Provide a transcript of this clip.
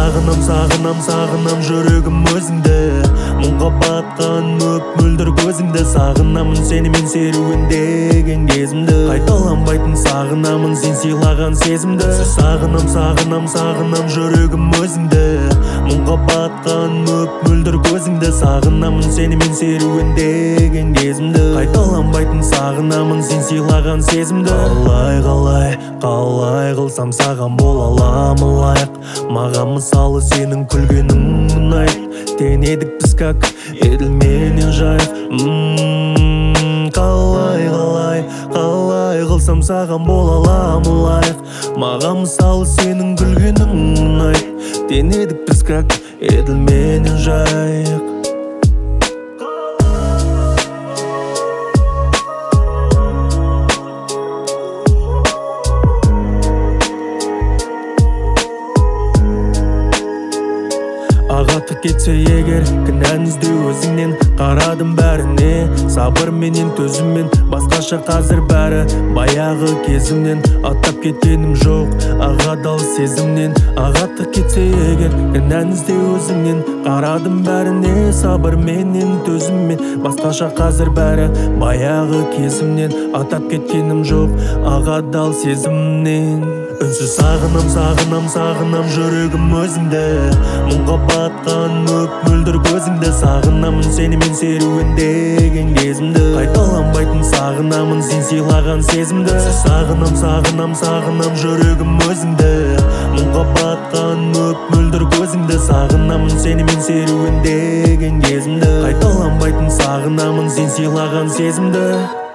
сағынам жүрегім өзіңді. Мұңға батқан мөп-мөлдір көзіңді. Сағынамын сені мен серуендеген кезімді. Қайталанбайтын сағынамын сен сыйлаған сезімді. Сағынам жүрегім өзіңді. Мұңға батқан мөп-мөлдір көзіңді. Сағынамын сені мен серуендеген кезімді. Қайталанбайтын сағынамын сен сыйлаған сезімді. Қалай қылсам саған бола аламын лайық. Маған мысалы сенің күлгенің ұнайды. Теңедік біз как еділ менен жайық. Қалай қылсам саған бола аламын лайық. Маған мысалы сенің күлгенің ұнайды. Теңедік біз как еділ менен жайық. Ағатып кетсе егер кінән ізде өзіңнен. Қарадым бәріне сабырменен төзіммен. Басқаша қазір бәрі баяғы кезімнен. Аттап кеткенім жоқ ағадал сезімнен. Ағатып кетсе егер кінән ізде өзіңнен. Қарадым бәріне сабырменен төзіммен. Басқаша қазір бәрі баяғы кезімнен. Аттап кеткенім жоқ ағадал сезімнен. Үнсіз сағынам жүрегім өзіңді. Мұңға батқан мөп-мөлдір көзіңді. Сағынамын сені мен серуендеген кезімді. Қайталанбайтын сағынамын сен сыйлаған сезімді. Сағынам жүрегім өзіңді. Мұңға батқан мөп-мөлдір көзіңді. Сағынамын сені мен серуендеген кезімді. Қайталанбайтын сағынамын сен сыйлаған сезімді.